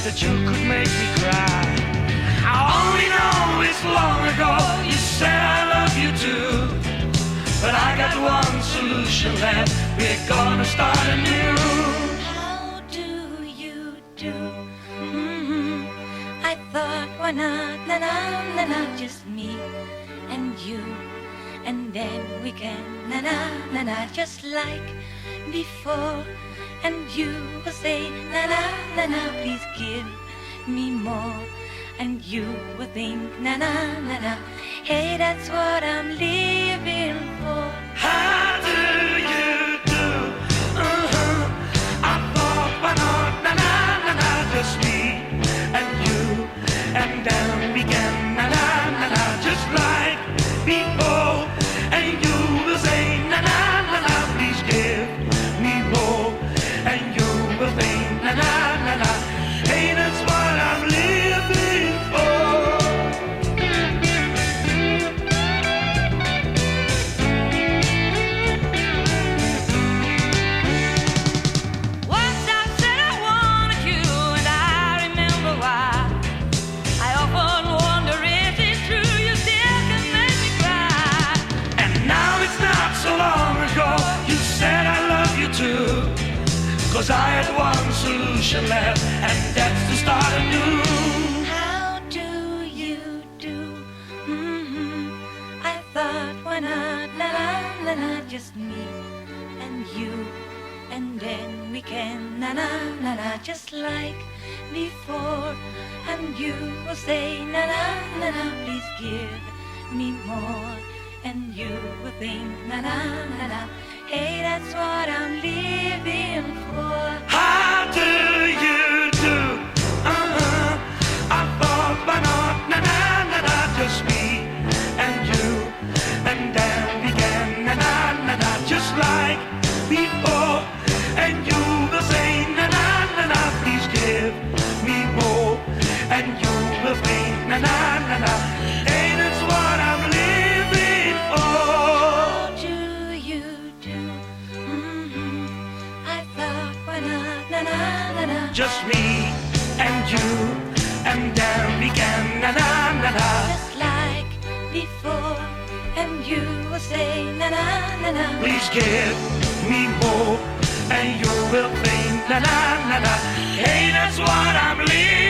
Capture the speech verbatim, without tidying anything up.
that you could make me cry. I only know it's long ago you said I love you too, but I got one solution left, we're gonna start anew. How do you do? Mm-hmm. I thought, why not, na na na na, just me and you, and then we can na na na na, just like before. And you will say na na na na, please give me more. And you will think na na na na, hey, that's what I'm living for. How do you do? Uh-huh. I thought, why not, na na na na, just me and you, and then we can na na na na, just like before. And you will say na na na na, please give me more. And you will think na na na na, hey, that's what I'm living for. Once I said I wanted you, and I remember why. I often wonder if it's true you still can make me cry. And now it's not so long ago you said I love you too, 'cause I had one solution left, and that's to start anew. How do you do? Mm-hmm. I thought, why not, na na na na, just me and you, and then we can na na na na, just like before. And you will say na na na na, please give me more. And you will think na na na na, hey, that's what I'm living for. How do you do? Uh-huh. I thought, why not, na na na na, just me and you, and then we can na na na na, just like before. And you will say na na na na, please give me more. And you will think na na na na, hey, that's what I'm living for. How do you do? Mm-hmm. I thought, why not, na na na na, Just me and you, and then we can na na na na. just like before. And you will say na na na na, Please give me more, and you will think na na na na. Hey, that's what I'm living.